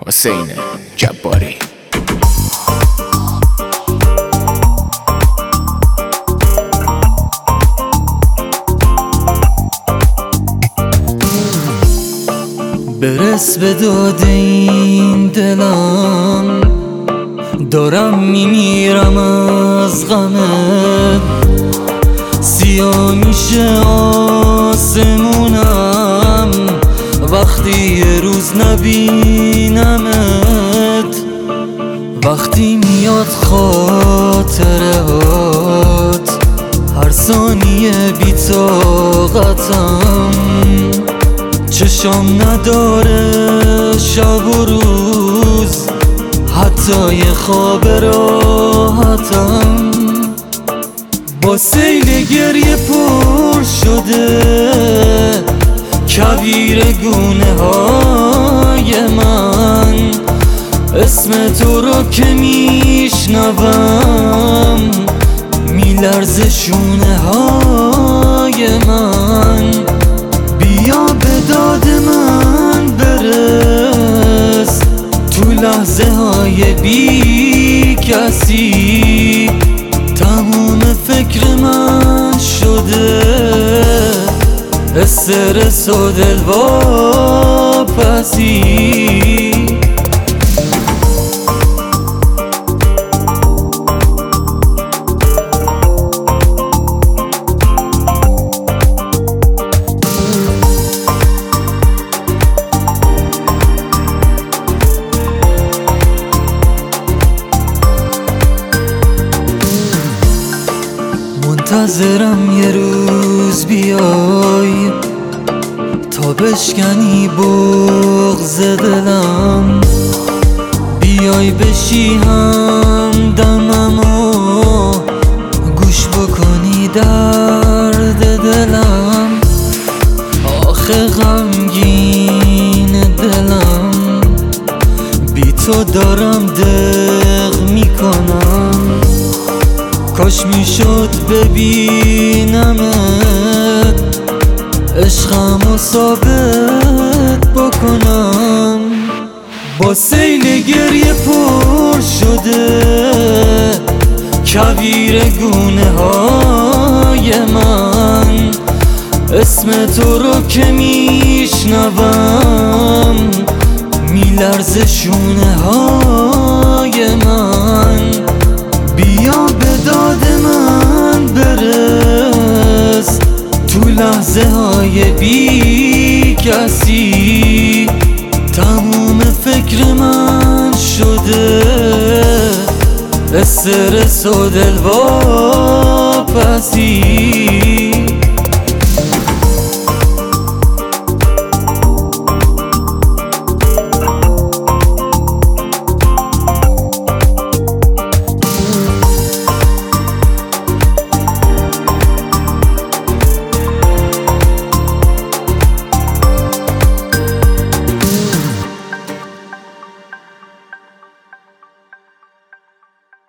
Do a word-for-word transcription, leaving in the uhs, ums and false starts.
حسین جباری. برس به داد این دلم، دارم میمیرم از غمت. سیاه میشه آسمونم وقتی یه روز نبینمت. وقتی میاد خاطرات هر ثانیه بی طاقتم. چشام نداره شب و روز، حتی یه خواب راحتم. با سیل گریه پر شده کویر گونه های من. اسم تو رو که میشنوم میلرزه شونه های من. بیا به داد من برس تو لحظه های بی کسی. تموم فکر من شده استرس و دلواپسی. منتظرم یه روز بیای تا بشکنی بغض دلم. بیای بشی همدمم و گوش بکنی درد دلم. آخه غمگین دلم بی تو دارم دق میکنم. کاش میشد ببینمت عشقمو ثابت بکنم. با سیل گریه پر شده کویر گونه های من. اسم تو رو که میشنوم میلرزه شونه های من. بیا به داد من برس تو لحظه های بی کسی. تموم فکر من شده استرس و دلواپسی.